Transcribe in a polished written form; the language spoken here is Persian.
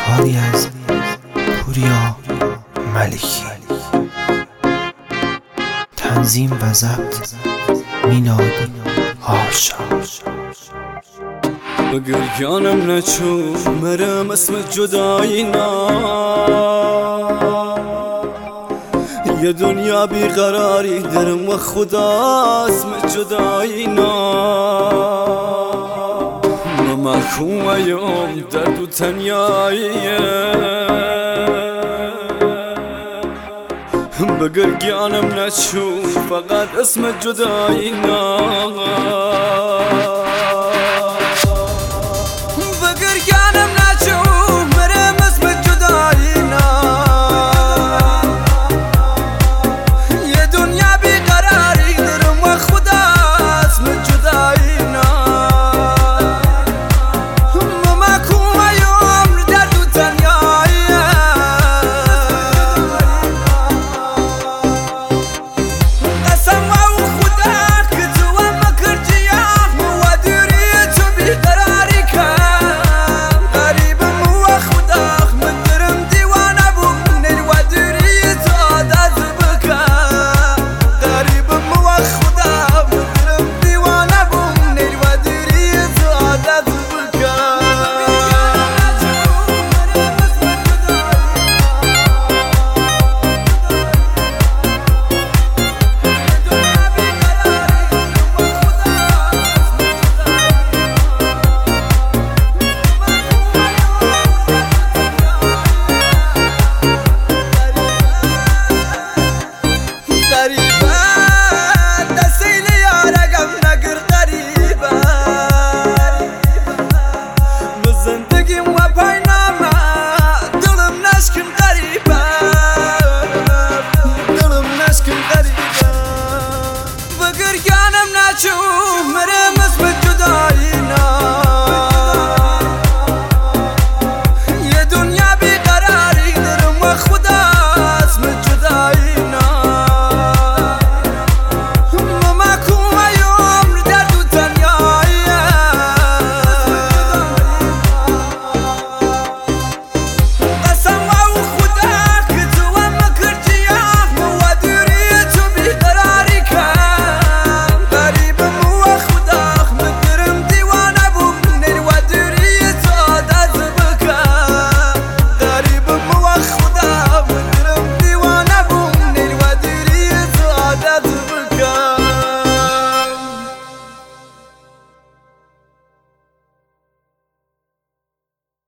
کاری از پوریا ملکی. تنظیم و ضبط میلاد آرشا. اگر جانم نچو مرم اسم جدایی نا، یه دنیا بیقراری درم و خدا اسم جدایی نا. محکوم یوم درد و تنیاییه، بگر جانم نچو فقط اسم جدایی نا.